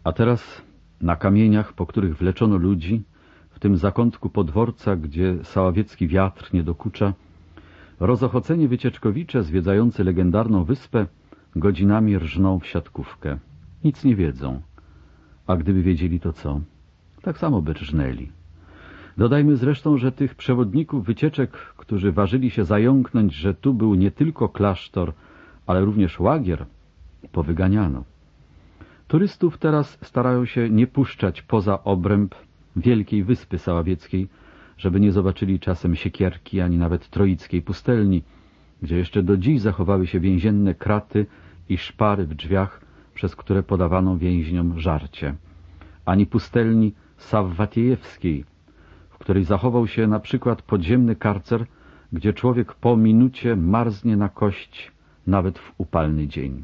A teraz na kamieniach, po których wleczono ludzi, w tym zakątku podworca, gdzie saławiecki wiatr nie dokucza, rozochoceni wycieczkowicze zwiedzający legendarną wyspę godzinami rżną w siatkówkę. Nic nie wiedzą. A gdyby wiedzieli, to co? Tak samo by rżnęli. Dodajmy zresztą, że tych przewodników wycieczek, którzy ważyli się zająknąć, że tu był nie tylko klasztor, ale również łagier, powyganiano. Turystów teraz starają się nie puszczać poza obręb wielkiej wyspy saławieckiej, żeby nie zobaczyli czasem Siekierki, ani nawet Troickiej pustelni, gdzie jeszcze do dziś zachowały się więzienne kraty i szpary w drzwiach, przez które podawano więźniom żarcie, ani pustelni Sawwatiejewskiej, w której zachował się na przykład podziemny karcer, gdzie człowiek po minucie marznie na kość nawet w upalny dzień.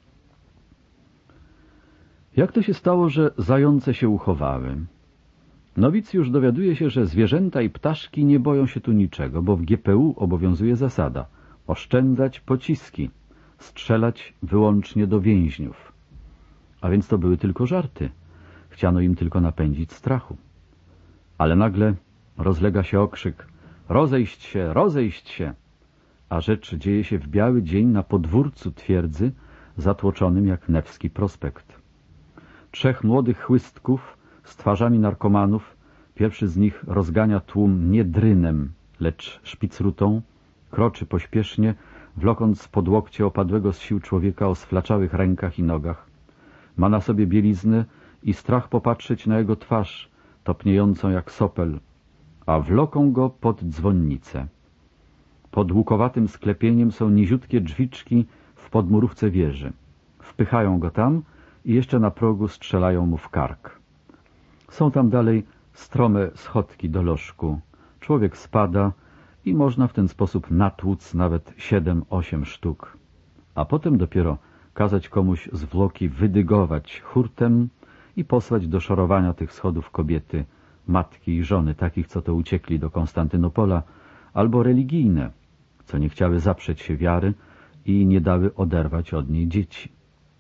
Jak to się stało, że zające się uchowały? Nowicjusz dowiaduje się, że zwierzęta i ptaszki nie boją się tu niczego, bo w GPU obowiązuje zasada oszczędzać pociski, strzelać wyłącznie do więźniów. A więc to były tylko żarty. Chciano im tylko napędzić strachu. Ale nagle rozlega się okrzyk: rozejść się, rozejść się! A rzecz dzieje się w biały dzień na podwórcu twierdzy, zatłoczonym jak Newski prospekt. 3 młodych chłystków z twarzami narkomanów, pierwszy z nich rozgania tłum nie drynem, lecz szpicrutą, kroczy pośpiesznie, wlokąc pod łokcie opadłego z sił człowieka o sflaczałych rękach i nogach. Ma na sobie bieliznę i strach popatrzeć na jego twarz, topniejącą jak sopel, a wloką go pod dzwonnicę. Pod łukowatym sklepieniem są niziutkie drzwiczki w podmurówce wieży. Wpychają go tam i jeszcze na progu strzelają mu w kark. Są tam dalej strome schodki do lożku. Człowiek spada i można w ten sposób natłuc nawet 7-8 sztuk. A potem dopiero kazać komuś zwłoki wydygować hurtem i posłać do szorowania tych schodów kobiety, matki i żony, takich, co to uciekli do Konstantynopola, albo religijne, co nie chciały zaprzeć się wiary i nie dały oderwać od niej dzieci.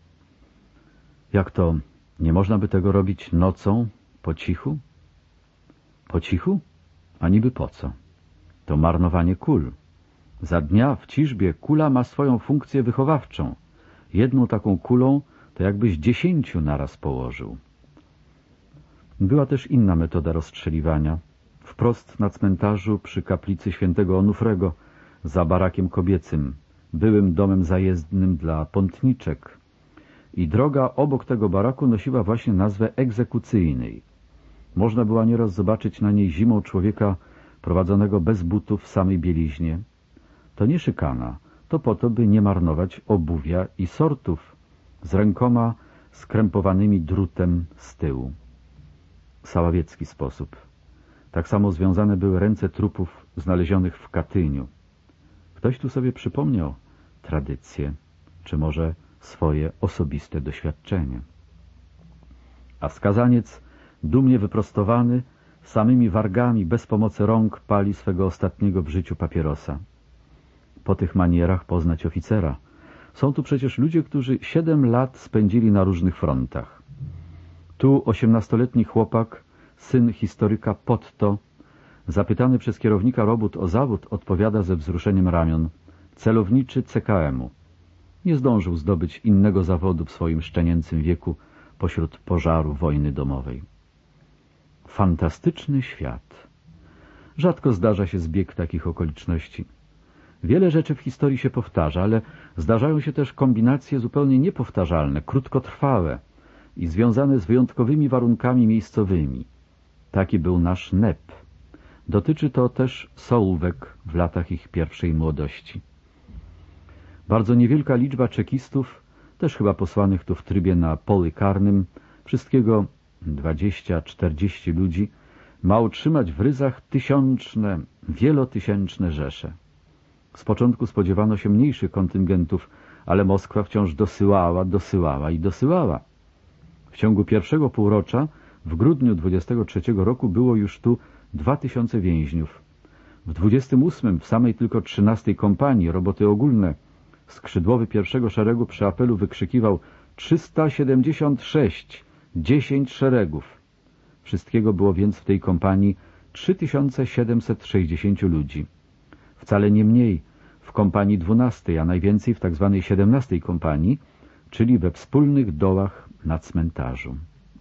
Jak to, nie można by tego robić nocą, po cichu? Po cichu? A niby po co? To marnowanie kul. Za dnia w ciżbie kula ma swoją funkcję wychowawczą. Jedną taką kulą to jakbyś 10 naraz położył. Była też inna metoda rozstrzeliwania. Wprost na cmentarzu przy kaplicy świętego Onufrego, za barakiem kobiecym, byłym domem zajezdnym dla pątniczek. I droga obok tego baraku nosiła właśnie nazwę egzekucyjnej. Można było nieraz zobaczyć na niej zimą człowieka prowadzonego bez butów w samej bieliźnie. To nie szykana, to po to, by nie marnować obuwia i sortów, z rękoma skrępowanymi drutem z tyłu. Saławiecki sposób. Tak samo związane były ręce trupów znalezionych w Katyniu. Ktoś tu sobie przypomniał tradycję, czy może swoje osobiste doświadczenie. A skazaniec, dumnie wyprostowany, samymi wargami, bez pomocy rąk, pali swego ostatniego w życiu papierosa. Po tych manierach poznać oficera. Są tu przecież ludzie, którzy 7 lat spędzili na różnych frontach. Tu 18-letni chłopak, syn historyka Potto, zapytany przez kierownika robót o zawód, odpowiada ze wzruszeniem ramion: celowniczy CKM-u. Nie zdążył zdobyć innego zawodu w swoim szczenięcym wieku pośród pożaru wojny domowej. Fantastyczny świat. Rzadko zdarza się zbieg takich okoliczności. Wiele rzeczy w historii się powtarza, ale zdarzają się też kombinacje zupełnie niepowtarzalne, krótkotrwałe i związane z wyjątkowymi warunkami miejscowymi. Taki był nasz NEP. Dotyczy to też Sołówek w latach ich pierwszej młodości. Bardzo niewielka liczba czekistów, też chyba posłanych tu w trybie na polu karnym, wszystkiego 20-40 ludzi, ma utrzymać w ryzach tysiączne, wielotysięczne rzesze. Z początku spodziewano się mniejszych kontyngentów, ale Moskwa wciąż dosyłała i dosyłała. W ciągu pierwszego półrocza, w grudniu 23 roku, było już tu 2000 więźniów. W 28 w samej tylko 13 kompanii roboty ogólne skrzydłowy pierwszego szeregu przy apelu wykrzykiwał 376, 10 szeregów. Wszystkiego było więc w tej kompanii 3760 ludzi. Wcale nie mniej w kompanii 12, a najwięcej w tzw. 17 kompanii, czyli we wspólnych dołach na cmentarzu.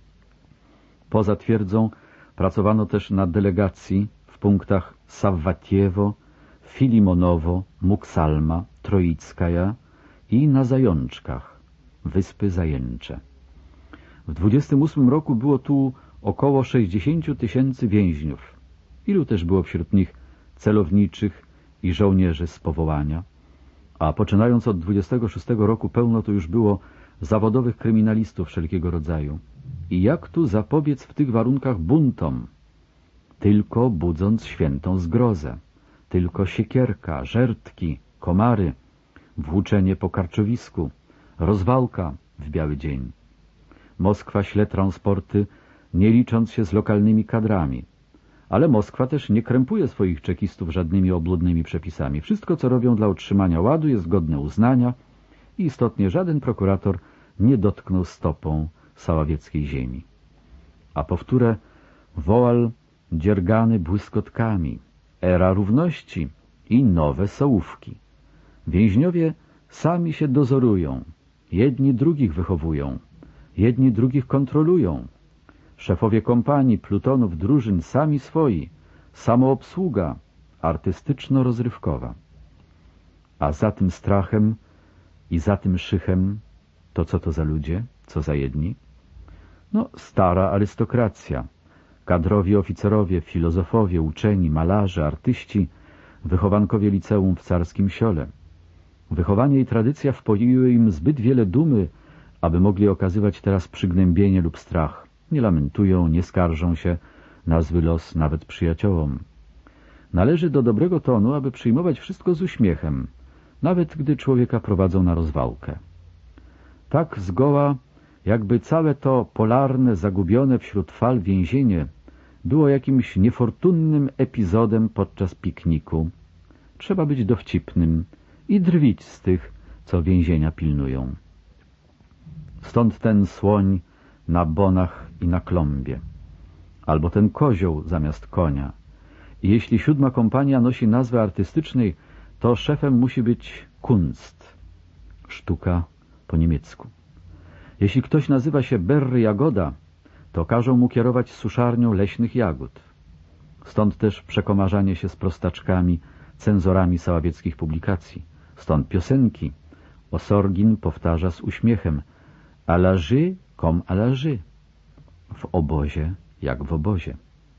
Poza twierdzą pracowano też na delegacji w punktach Sawwatiewo, Filimonowo, Muksalma, Troickaja i na Zajączkach, Wyspy Zajęcze. W 28 roku było tu około 60 000 więźniów. Ilu też było wśród nich celowniczych i żołnierzy z powołania. A poczynając od 26 roku pełno tu już było zawodowych kryminalistów wszelkiego rodzaju. I jak tu zapobiec w tych warunkach buntom? Tylko budząc świętą zgrozę. Tylko siekierka, żertki, komary, włóczenie po karczowisku, rozwałka w biały dzień. Moskwa śle transporty, nie licząc się z lokalnymi kadrami. Ale Moskwa też nie krępuje swoich czekistów żadnymi obludnymi przepisami. Wszystko, co robią dla utrzymania ładu, jest godne uznania i istotnie żaden prokurator nie dotknął stopą saławieckiej ziemi. A powtórę, woal dziergany błyskotkami, era równości i nowe sołówki. Więźniowie sami się dozorują, jedni drugich wychowują, jedni drugich kontrolują. Szefowie kompanii, plutonów, drużyn sami swoi, samoobsługa artystyczno-rozrywkowa. A za tym strachem i za tym szychem to co to za ludzie, co za jedni? No, stara arystokracja, kadrowi oficerowie, filozofowie, uczeni, malarze, artyści, wychowankowie liceum w Carskim Siole. Wychowanie i tradycja wpoiły im zbyt wiele dumy, aby mogli okazywać teraz przygnębienie lub strach. Nie lamentują, nie skarżą się na zły los nawet przyjaciołom. Należy do dobrego tonu, aby przyjmować wszystko z uśmiechem, nawet gdy człowieka prowadzą na rozwałkę. Tak zgoła, jakby całe to polarne, zagubione wśród fal więzienie było jakimś niefortunnym epizodem podczas pikniku. Trzeba być dowcipnym i drwić z tych, co więzienia pilnują. Stąd ten słoń na bonach i na klombie, albo ten kozioł zamiast konia. I jeśli 7. kompania nosi nazwę artystycznej, to szefem musi być Kunst, sztuka po niemiecku. Jeśli ktoś nazywa się Berry Jagoda, to każą mu kierować suszarnią leśnych jagód. Stąd też przekomarzanie się z prostaczkami, cenzorami saławieckich publikacji. Stąd piosenki. Osorgin powtarza z uśmiechem à la Ży, comme à la Ży. W obozie jak w obozie.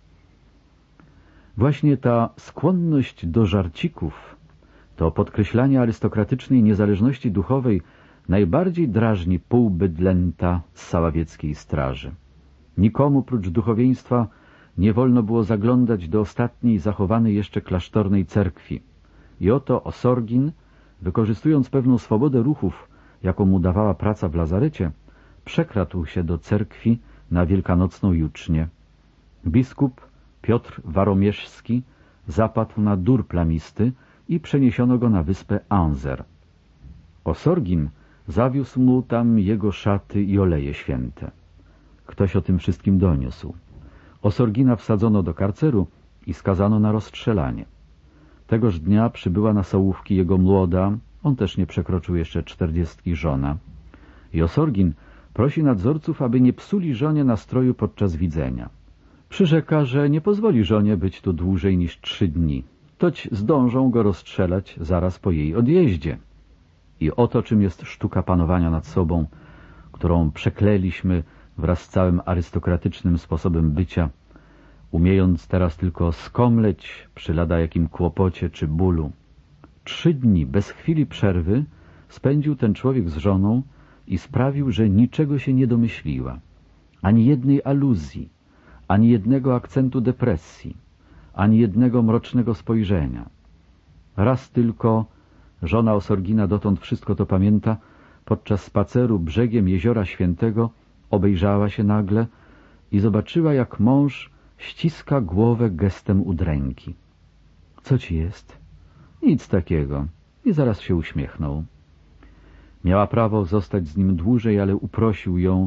Właśnie ta skłonność do żarcików, to podkreślanie arystokratycznej niezależności duchowej najbardziej drażni półbydlęta z saławieckiej straży. Nikomu prócz duchowieństwa nie wolno było zaglądać do ostatniej zachowanej jeszcze klasztornej cerkwi. I oto Osorgin, wykorzystując pewną swobodę ruchów, jaką mu dawała praca w lazarecie, przekradł się do cerkwi na wielkanocną jucznię. Biskup Piotr Waromieszski zapadł na dur plamisty i przeniesiono go na wyspę Anzer. Osorgin zawiózł mu tam jego szaty i oleje święte. Ktoś o tym wszystkim doniósł. Osorgina wsadzono do karceru i skazano na rozstrzelanie. Tegoż dnia przybyła na sołówki jego młoda, on też nie przekroczył jeszcze 40, żona. I Osorgin prosi nadzorców, aby nie psuli żonie nastroju podczas widzenia. Przyrzeka, że nie pozwoli żonie być tu dłużej niż 3 dni. Toć zdążą go rozstrzelać zaraz po jej odjeździe. I oto czym jest sztuka panowania nad sobą, którą przeklęliśmy wraz z całym arystokratycznym sposobem bycia, umiejąc teraz tylko skomleć przy lada jakim kłopocie czy bólu. 3 dni bez chwili przerwy spędził ten człowiek z żoną i sprawił, że niczego się nie domyśliła. Ani jednej aluzji, ani jednego akcentu depresji, ani jednego mrocznego spojrzenia. Raz tylko żona Osorgina, dotąd wszystko to pamięta, podczas spaceru brzegiem Jeziora Świętego obejrzała się nagle i zobaczyła, jak mąż ściska głowę gestem udręki. — Co ci jest? — Nic takiego. I zaraz się uśmiechnął. Miała prawo zostać z nim dłużej, ale uprosił ją,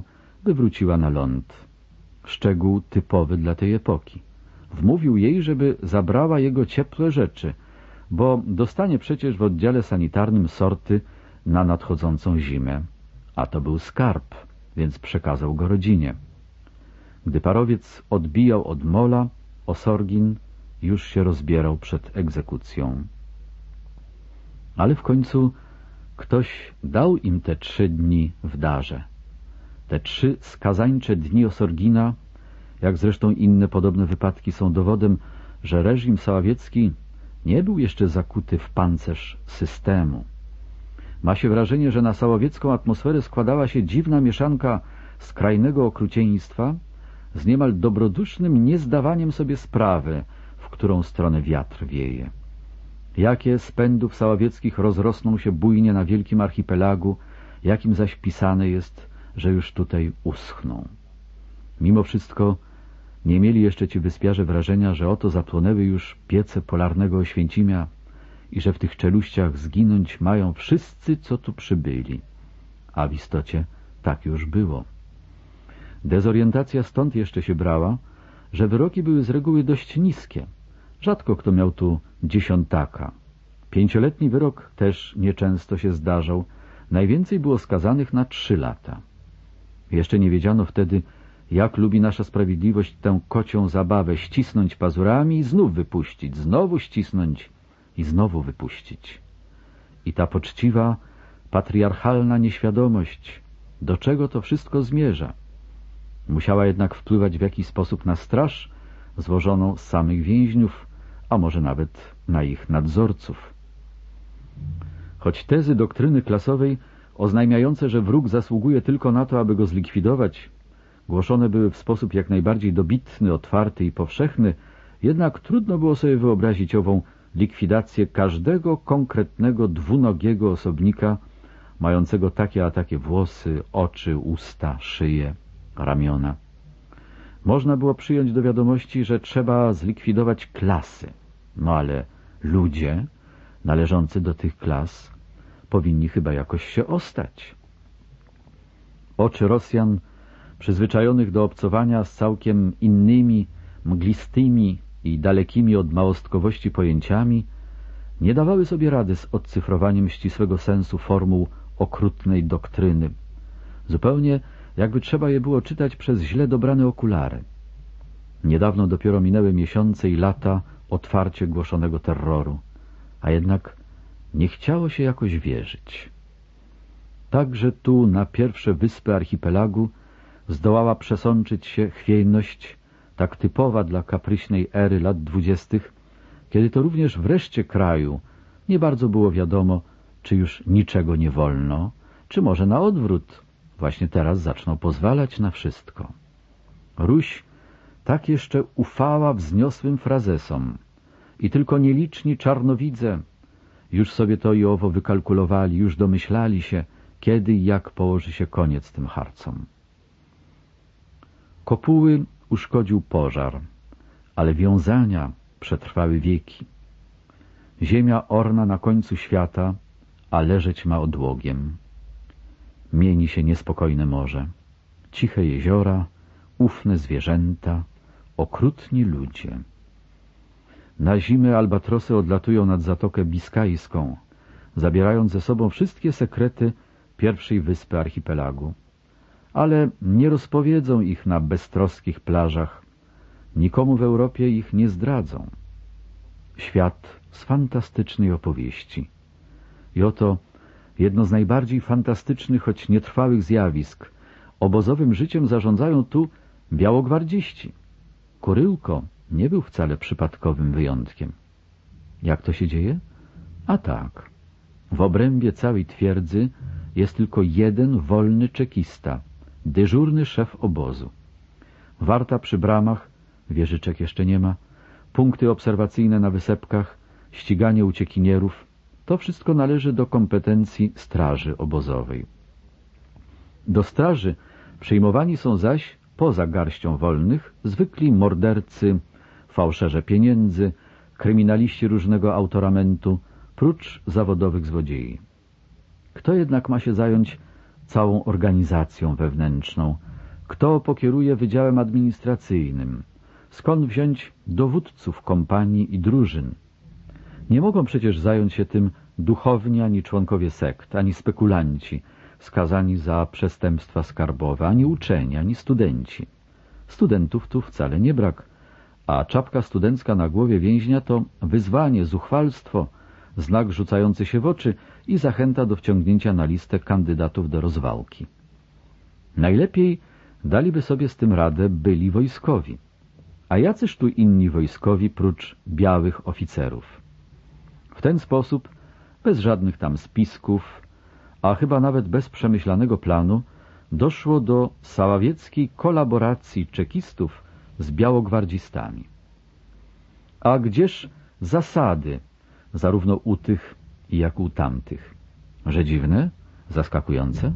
wywróciła na ląd. Szczegół typowy dla tej epoki. Wmówił jej, żeby zabrała jego ciepłe rzeczy, bo dostanie przecież w oddziale sanitarnym sorty na nadchodzącą zimę. A to był skarb, więc przekazał go rodzinie. Gdy parowiec odbijał od mola, Osorgin już się rozbierał przed egzekucją. Ale w końcu ktoś dał im te 3 dni w darze. Te 3 skazańcze dni Osorgina, jak zresztą inne podobne wypadki, są dowodem, że reżim saławiecki nie był jeszcze zakuty w pancerz systemu. Ma się wrażenie, że na saławiecką atmosferę składała się dziwna mieszanka skrajnego okrucieństwa z niemal dobrodusznym niezdawaniem sobie sprawy, w którą stronę wiatr wieje. Jakie z pędów saławieckich rozrosną się bujnie na wielkim archipelagu, jakim zaś pisane jest, że już tutaj uschną. Mimo wszystko nie mieli jeszcze ci wyspiarze wrażenia, że oto zapłonęły już piece polarnego Oświęcimia i że w tych czeluściach zginąć mają wszyscy, co tu przybyli. A w istocie tak już było. Dezorientacja stąd jeszcze się brała, że wyroki były z reguły dość niskie. Rzadko kto miał tu 10. 5-letni wyrok też nieczęsto się zdarzał. Najwięcej było skazanych na 3 lata. Jeszcze nie wiedziano wtedy, jak lubi nasza sprawiedliwość tę kocią zabawę ścisnąć pazurami i znów wypuścić, znowu ścisnąć i znowu wypuścić. I ta poczciwa, patriarchalna nieświadomość, do czego to wszystko zmierza, musiała jednak wpływać w jakiś sposób na straż złożoną z samych więźniów, a może nawet na ich nadzorców. Choć tezy doktryny klasowej oznajmiające, że wróg zasługuje tylko na to, aby go zlikwidować, głoszone były w sposób jak najbardziej dobitny, otwarty i powszechny, jednak trudno było sobie wyobrazić ową likwidację każdego konkretnego dwunogiego osobnika, mającego takie a takie włosy, oczy, usta, szyję, ramiona. Można było przyjąć do wiadomości, że trzeba zlikwidować klasy, no ale ludzie należący do tych klas powinni chyba jakoś się ostać. Oczy Rosjan, przyzwyczajonych do obcowania z całkiem innymi, mglistymi i dalekimi od małostkowości pojęciami, nie dawały sobie rady z odcyfrowaniem ścisłego sensu formuł okrutnej doktryny. Zupełnie jakby trzeba je było czytać przez źle dobrane okulary. Niedawno dopiero minęły miesiące i lata otwarcie głoszonego terroru, a jednak nie chciało się jakoś wierzyć. Także tu, na pierwsze wyspy archipelagu, zdołała przesączyć się chwiejność, tak typowa dla kapryśnej ery lat 20., kiedy to również w reszcie kraju nie bardzo było wiadomo, czy już niczego nie wolno, czy może na odwrót, właśnie teraz zaczną pozwalać na wszystko. Ruś tak jeszcze ufała wzniosłym frazesom i tylko nieliczni czarnowidze już sobie to i owo wykalkulowali, już domyślali się, kiedy i jak położy się koniec tym harcom. Kopuły uszkodził pożar, ale wiązania przetrwały wieki. Ziemia orna na końcu świata, a leżeć ma odłogiem. Mieni się niespokojne morze, ciche jeziora, ufne zwierzęta, okrutni ludzie. Na zimę albatrosy odlatują nad Zatokę Biskajską, zabierając ze sobą wszystkie sekrety pierwszej wyspy archipelagu. Ale nie rozpowiedzą ich na beztroskich plażach, nikomu w Europie ich nie zdradzą. Świat z fantastycznej opowieści. I oto jedno z najbardziej fantastycznych, choć nietrwałych zjawisk. Obozowym życiem zarządzają tu białogwardziści. Kuryłko nie był wcale przypadkowym wyjątkiem. Jak to się dzieje? A tak. W obrębie całej twierdzy jest tylko jeden wolny czekista, dyżurny szef obozu. Warta przy bramach, wieżyczek jeszcze nie ma, punkty obserwacyjne na wysepkach, ściganie uciekinierów, to wszystko należy do kompetencji straży obozowej. Do straży przyjmowani są zaś, poza garścią wolnych, zwykli mordercy, fałszerze pieniędzy, kryminaliści różnego autoramentu, prócz zawodowych złodziei. Kto jednak ma się zająć całą organizacją wewnętrzną, Kto pokieruje wydziałem administracyjnym? Skąd wziąć dowódców kompanii i drużyn? Nie mogą przecież zająć się tym duchowni, ani członkowie sekt, ani spekulanci skazani za przestępstwa skarbowe, ani uczeni, ani studenci. Studentów tu wcale nie brak, a czapka studencka na głowie więźnia to wyzwanie, zuchwalstwo, znak rzucający się w oczy i zachęta do wciągnięcia na listę kandydatów do rozwałki. Najlepiej daliby sobie z tym radę byli wojskowi. A jacyż tu inni wojskowi prócz białych oficerów? W ten sposób, bez żadnych tam spisków, a chyba nawet bez przemyślanego planu, doszło do saławieckiej kolaboracji czekistów z białogwardzistami. A gdzież zasady, zarówno u tych, jak u tamtych? Że dziwne? Zaskakujące?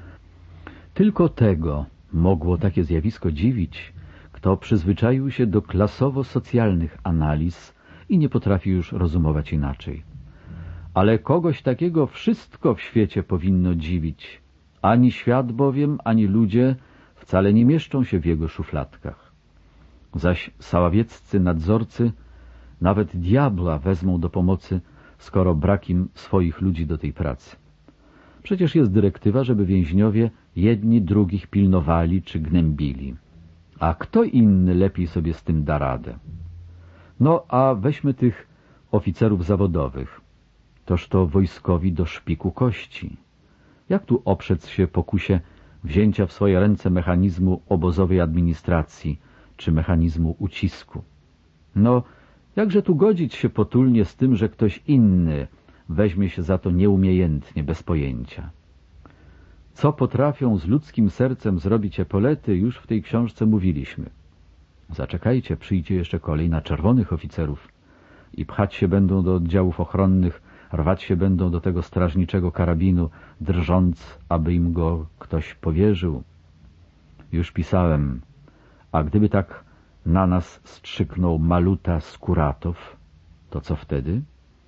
Tylko tego mogło takie zjawisko dziwić, kto przyzwyczaił się do klasowo-socjalnych analiz i nie potrafi już rozumować inaczej. Ale kogoś takiego wszystko w świecie powinno dziwić. Ani świat bowiem, ani ludzie wcale nie mieszczą się w jego szufladkach. Zaś saławieccy nadzorcy nawet diabła wezmą do pomocy, skoro brak im swoich ludzi do tej pracy. Przecież jest dyrektywa, żeby więźniowie jedni drugich pilnowali czy gnębili. A kto inny lepiej sobie z tym da radę? No, a weźmy tych oficerów zawodowych. Toż to wojskowi do szpiku kości. Jak tu oprzec się pokusie wzięcia w swoje ręce mechanizmu obozowej administracji czy mechanizmu ucisku? No, jakże tu godzić się potulnie z tym, że ktoś inny weźmie się za to nieumiejętnie, bez pojęcia? Co potrafią z ludzkim sercem zrobić epolety, już w tej książce mówiliśmy. Zaczekajcie, przyjdzie jeszcze kolej na czerwonych oficerów i pchać się będą do oddziałów ochronnych, rwać się będą do tego strażniczego karabinu, drżąc, aby im go ktoś powierzył. Już pisałem, a gdyby tak na nas strzyknął Maluta Skuratow, to co wtedy?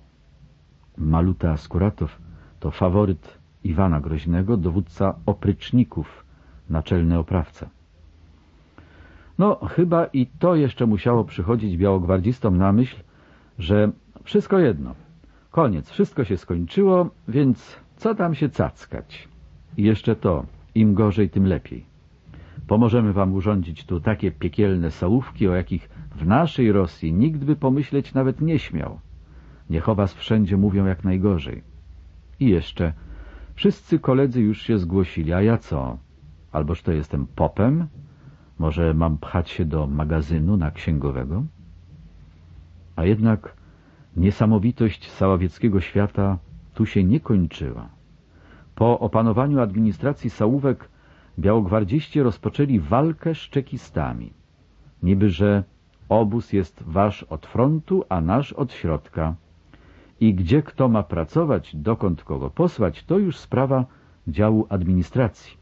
Maluta Skuratow to faworyt Iwana Groźnego, dowódca opryczników, naczelny oprawca. No, chyba i to jeszcze musiało przychodzić białogwardzistom na myśl, że wszystko jedno, koniec, wszystko się skończyło, więc co tam się cackać? I jeszcze to, im gorzej, tym lepiej. Pomożemy wam urządzić tu takie piekielne sołówki, o jakich w naszej Rosji nikt by pomyśleć nawet nie śmiał. Niech o was wszędzie mówią jak najgorzej. I jeszcze, wszyscy koledzy już się zgłosili, a ja co? Alboż to jestem popem? Może mam pchać się do magazynu na księgowego? A jednak niesamowitość saławieckiego świata tu się nie kończyła. Po opanowaniu administracji Sałówek białogwardziści rozpoczęli walkę z czekistami. Niby, że obóz jest wasz od frontu, a nasz od środka. I gdzie kto ma pracować, dokąd kogo posłać, to już sprawa działu administracji.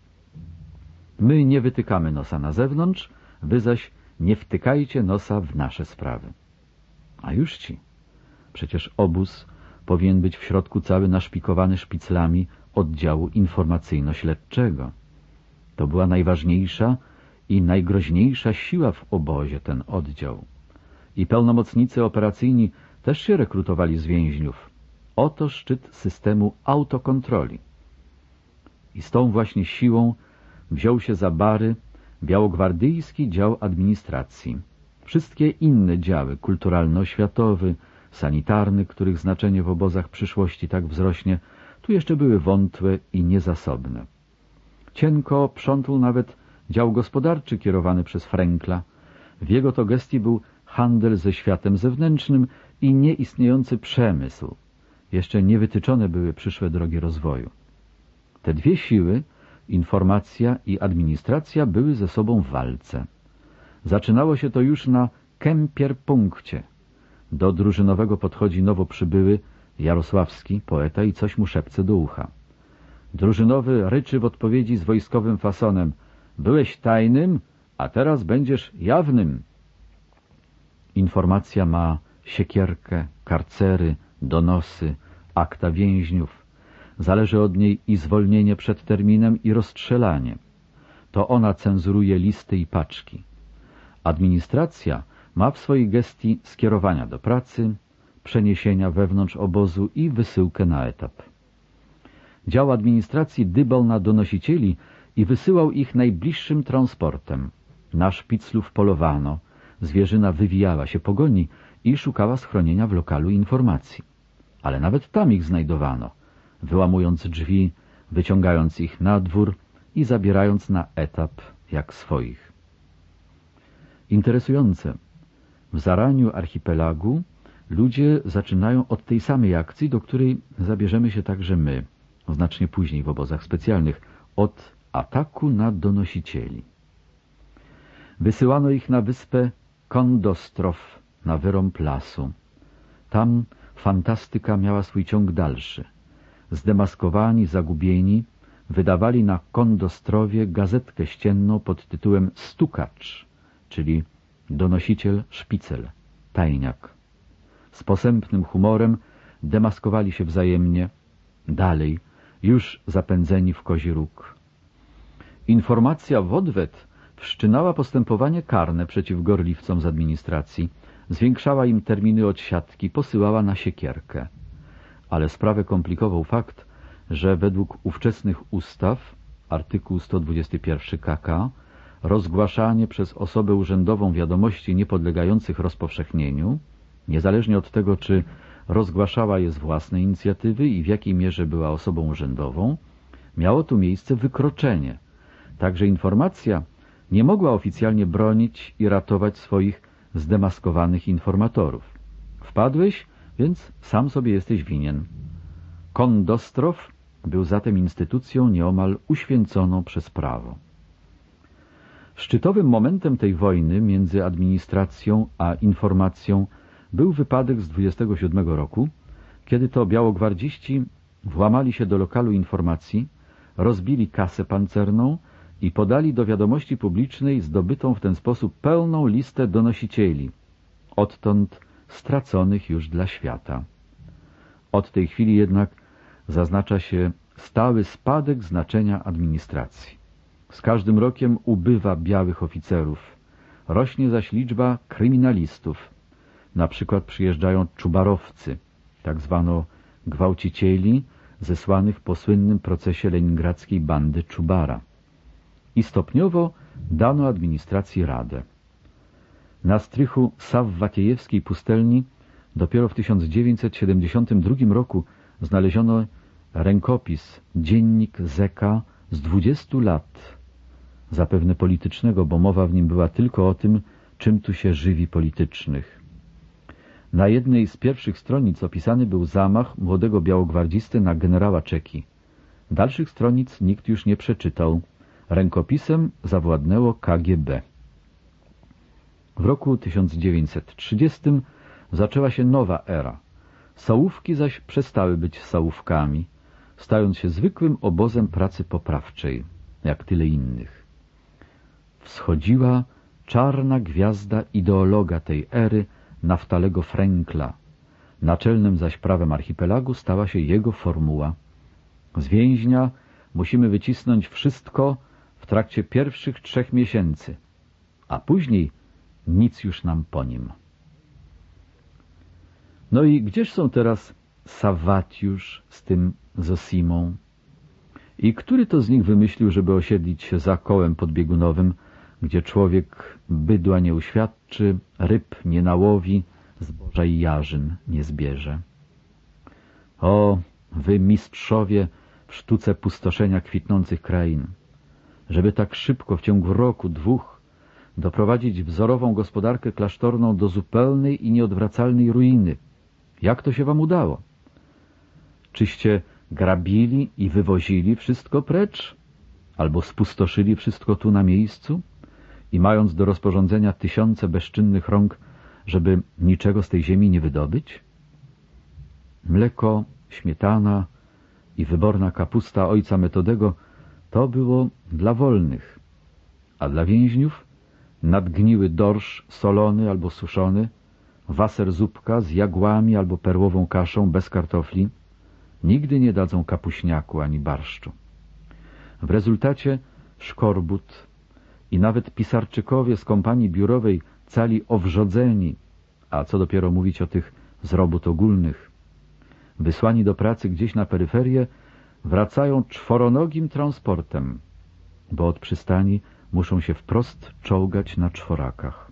My nie wytykamy nosa na zewnątrz, wy zaś nie wtykajcie nosa w nasze sprawy. A już ci. Przecież obóz powinien być w środku cały naszpikowany szpiclami oddziału informacyjno-śledczego. To była najważniejsza i najgroźniejsza siła w obozie, ten oddział. I pełnomocnicy operacyjni też się rekrutowali z więźniów. Oto szczyt systemu autokontroli. I z tą właśnie siłą wziął się za bary białogwardyjski dział administracji. Wszystkie inne działy, kulturalno-oświatowy, sanitarny, których znaczenie w obozach przyszłości tak wzrośnie, tu jeszcze były wątłe i niezasobne. Cienko przątł nawet dział gospodarczy kierowany przez Frenkla. W jego to gestii był handel ze światem zewnętrznym i nieistniejący przemysł. Jeszcze niewytyczone były przyszłe drogi rozwoju. Te dwie siły, informacja i administracja, były ze sobą w walce. Zaczynało się to już na Kępierpunkcie. Do drużynowego podchodzi nowo przybyły Jarosławski, poeta, i coś mu szepce do ucha. Drużynowy ryczy w odpowiedzi z wojskowym fasonem: byłeś tajnym, a teraz będziesz jawnym. Informacja ma siekierkę, karcery, donosy, akta więźniów. Zależy od niej i zwolnienie przed terminem, i rozstrzelanie. To ona cenzuruje listy i paczki. Administracja ma w swojej gestii skierowania do pracy, przeniesienia wewnątrz obozu i wysyłkę na etap. Dział administracji dbał na donosicieli i wysyłał ich najbliższym transportem. Na szpiclów polowano, zwierzyna wywijała się pogoni i szukała schronienia w lokalu informacji. Ale nawet tam ich znajdowano, wyłamując drzwi, wyciągając ich na dwór i zabierając na etap jak swoich. Interesujące. W zaraniu archipelagu ludzie zaczynają od tej samej akcji, do której zabierzemy się także my, znacznie później w obozach specjalnych, od ataku na donosicieli. Wysyłano ich na wyspę Kondostrow, na wyrąb lasu. Tam fantastyka miała swój ciąg dalszy. Zdemaskowani, zagubieni, wydawali na Kondostrowie gazetkę ścienną pod tytułem Stukacz, czyli donosiciel szpicel, tajniak. Z posępnym humorem demaskowali się wzajemnie, dalej, już zapędzeni w kozi róg. Informacja w odwet wszczynała postępowanie karne przeciw gorliwcom z administracji, zwiększała im terminy odsiadki, posyłała na siekierkę. Ale sprawę komplikował fakt, że według ówczesnych ustaw, artykuł 121 KK, rozgłaszanie przez osobę urzędową wiadomości niepodlegających rozpowszechnieniu, niezależnie od tego, czy rozgłaszała je z własnej inicjatywy i w jakiej mierze była osobą urzędową, miało tu miejsce wykroczenie. Także informacja nie mogła oficjalnie bronić i ratować swoich zdemaskowanych informatorów. Wpadłeś, więc sam sobie jesteś winien. Kondostrow był zatem instytucją nieomal uświęconą przez prawo. Szczytowym momentem tej wojny między administracją a informacją był wypadek z 27 roku, kiedy to białogwardziści włamali się do lokalu informacji, rozbili kasę pancerną i podali do wiadomości publicznej zdobytą w ten sposób pełną listę donosicieli, odtąd straconych już dla świata. Od tej chwili jednak zaznacza się stały spadek znaczenia administracji. Z każdym rokiem ubywa białych oficerów, rośnie zaś liczba kryminalistów. Na przykład przyjeżdżają czubarowcy, tak zwano gwałcicieli, zesłanych po słynnym procesie leningradzkiej bandy Czubara. I stopniowo dano administracji radę. Na strychu Sawwakiejewskiej pustelni dopiero w 1972 roku znaleziono rękopis Dziennik Zeka z 20 lat, zapewne politycznego, bo mowa w nim była tylko o tym, czym tu się żywi politycznych. Na jednej z pierwszych stronic opisany był zamach młodego białogwardzisty na generała Czeki. Dalszych stronic nikt już nie przeczytał. Rękopisem zawładnęło KGB. W roku 1930 zaczęła się nowa era. Sołówki zaś przestały być sołówkami, stając się zwykłym obozem pracy poprawczej, jak tyle innych. Wschodziła czarna gwiazda ideologa tej ery, Naftalego Frenkla. Naczelnym zaś prawem archipelagu stała się jego formuła. Z więźnia musimy wycisnąć wszystko w trakcie pierwszych 3 miesięcy, a później nic już nam po nim. No i gdzież są teraz Sawatiusz z tym Zosimą? I który to z nich wymyślił, żeby osiedlić się za kołem podbiegunowym, gdzie człowiek bydła nie uświadczy, ryb nie nałowi, zboża i jarzyn nie zbierze? O, wy mistrzowie w sztuce pustoszenia kwitnących krain! Żeby tak szybko, w ciągu roku, 2, doprowadzić wzorową gospodarkę klasztorną do zupełnej i nieodwracalnej ruiny. Jak to się wam udało? Czyście grabili i wywozili wszystko precz? Albo spustoszyli wszystko tu na miejscu? I mając do rozporządzenia tysiące bezczynnych rąk, żeby niczego z tej ziemi nie wydobyć? Mleko, śmietana i wyborna kapusta ojca Metodego to było dla wolnych, a dla więźniów nadgniły dorsz solony albo suszony, waser zupka z jagłami albo perłową kaszą bez kartofli, nigdy nie dadzą kapuśniaku ani barszczu. W rezultacie Szkorbut i nawet pisarczykowie z kompanii biurowej cali owrzodzeni, a co dopiero mówić o tych z robót ogólnych. Wysłani do pracy gdzieś na peryferię, wracają czworonogim transportem, bo od przystani muszą się wprost czołgać na czworakach.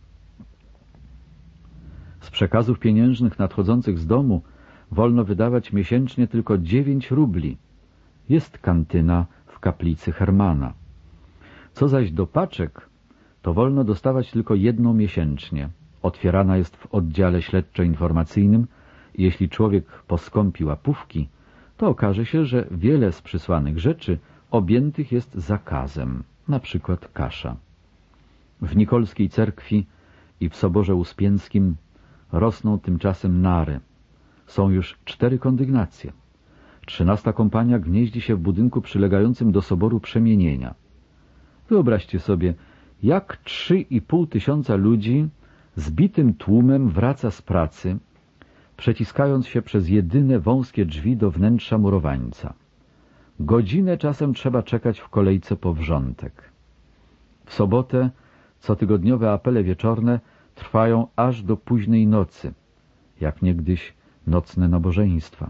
Z przekazów pieniężnych nadchodzących z domu wolno wydawać miesięcznie tylko 9 rubli. Jest kantyna w kaplicy Hermana. Co zaś do paczek, to wolno dostawać tylko 1 miesięcznie. Otwierana jest w oddziale śledczo-informacyjnym i jeśli człowiek poskąpi łapówki, to okaże się, że wiele z przysłanych rzeczy objętych jest zakazem, na przykład kasza. W Nikolskiej Cerkwi i w Soborze Uspieńskim rosną tymczasem nary. Są już 4 kondygnacje. 13. kompania gnieździ się w budynku przylegającym do Soboru Przemienienia. Wyobraźcie sobie, jak 3,5 tysiąca ludzi zbitym tłumem wraca z pracy, przeciskając się przez jedyne wąskie drzwi do wnętrza murowańca. Godzinę czasem trzeba czekać w kolejce po wrzątek. W sobotę cotygodniowe apele wieczorne trwają aż do późnej nocy, jak niegdyś nocne nabożeństwa.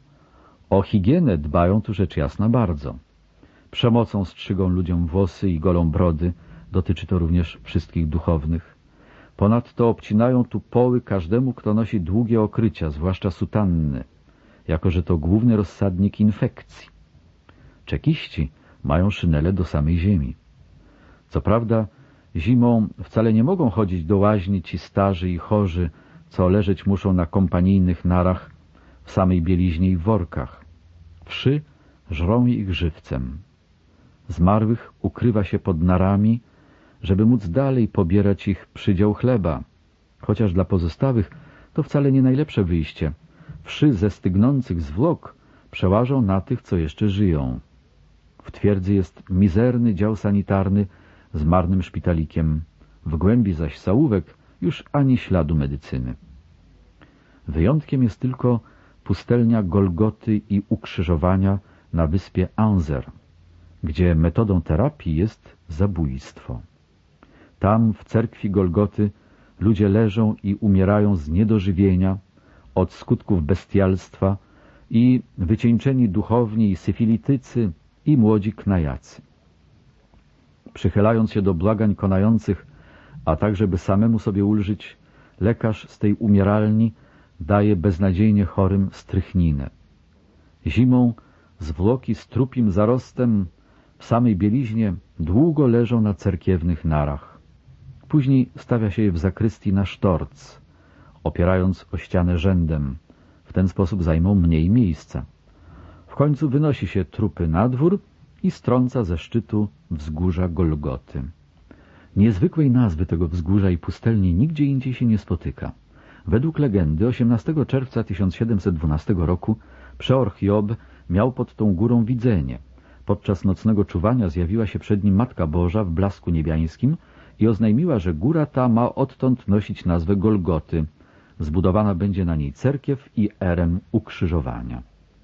O higienę dbają tu rzecz jasna bardzo. Przemocą strzygą ludziom włosy i golą brody, dotyczy to również wszystkich duchownych. Ponadto obcinają tu poły każdemu, kto nosi długie okrycia, zwłaszcza sutanny, jako że to główny rozsadnik infekcji. Czekiści mają szynele do samej ziemi. Co prawda zimą wcale nie mogą chodzić do łaźni ci starzy i chorzy, co leżeć muszą na kompanijnych narach w samej bieliźnie i w workach. Wszy żrą ich żywcem. Zmarłych ukrywa się pod narami, żeby móc dalej pobierać ich przydział chleba, chociaż dla pozostałych to wcale nie najlepsze wyjście. Wszy ze stygnących zwłok przełażą na tych, co jeszcze żyją. W twierdzy jest mizerny dział sanitarny z marnym szpitalikiem, w głębi zaś zaułek już ani śladu medycyny. Wyjątkiem jest tylko pustelnia Golgoty i Ukrzyżowania na wyspie Anzer, gdzie metodą terapii jest zabójstwo. Tam, w cerkwi Golgoty, ludzie leżą i umierają z niedożywienia, od skutków bestialstwa i wycieńczeni duchowni i syfilitycy i młodzi knajacy. Przychylając się do błagań konających, a także by samemu sobie ulżyć, lekarz z tej umieralni daje beznadziejnie chorym strychninę. Zimą zwłoki z trupim zarostem w samej bieliźnie długo leżą na cerkiewnych narach. Później stawia się je w zakrystii na sztorc, opierając o ścianę rzędem. W ten sposób zajmą mniej miejsca. W końcu wynosi się trupy na dwór i strąca ze szczytu wzgórza Golgoty. Niezwykłej nazwy tego wzgórza i pustelni nigdzie indziej się nie spotyka. Według legendy 18 czerwca 1712 roku przeor Hiob miał pod tą górą widzenie. Podczas nocnego czuwania zjawiła się przed nim Matka Boża w blasku niebiańskim i oznajmiła, że góra ta ma odtąd nosić nazwę Golgoty. Zbudowana będzie na niej cerkiew i erem Ukrzyżowania.